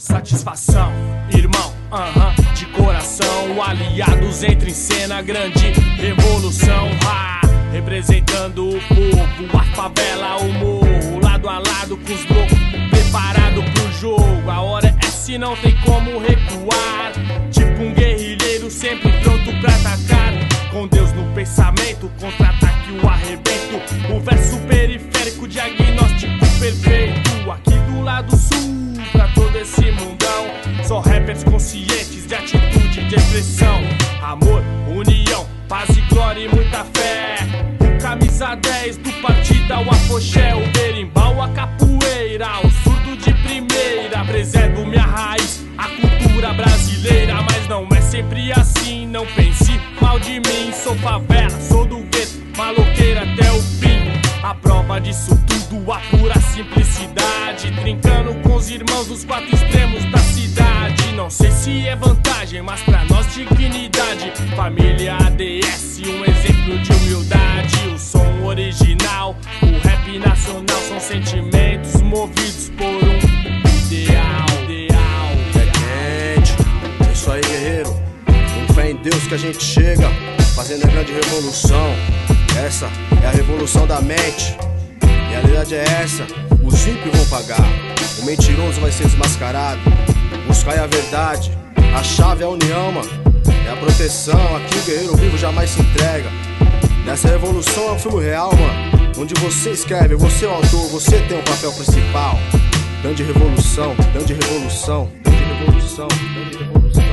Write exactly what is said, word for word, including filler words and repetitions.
satisfação, irmão, aham, uh-huh, de coração. Aliados entram em cena, grande revolução, ha, representando o povo, a favela, o morro, lado a lado com os loucos, preparado pro jogo. A hora é essa e não tem como recuar, tipo um guerrilheiro sempre pronto pra atacar. Com Deus no pensamento, contra-ataque o arrebento. O verso periférico, diagnóstico perfeito. Aqui do lado sul, pra todo esse mundão, só rappers conscientes de atitude, de expressão. Amor, união, paz e glória e muita fé. O camisa dez do partido ao afoxé, o berimbau, a capoeira, o surdo de primeira. Preservo minha raiz, a cultura brasileira. Mas não é sempre assim, não pense mal de mim. Sou favela, sou do gueto, maloqueira até o fim. A prova disso tudo, a pura simplicidade, trincando com os irmãos dos quatro extremos da cidade. Não sei se é vantagem, mas pra nós dignidade. Família A D S, um exemplo de humildade. O som original, o rap nacional, são sentimentos movidos por um ideal, ideal. É quente, é isso aí, guerreiro. Com fé em Deus que a gente chega, fazendo a grande revolução. Essa é a revolução da mente, e a realidade é essa, os ímpios vão pagar. O mentiroso vai ser desmascarado. Buscar é a verdade, a chave é a união, mano. É a proteção, aqui o guerreiro vivo jamais se entrega. Nessa revolução é um filme real, mano, onde você escreve, você é o autor, você tem o papel principal. Grande revolução, grande revolução, grande revolução, grande revolução.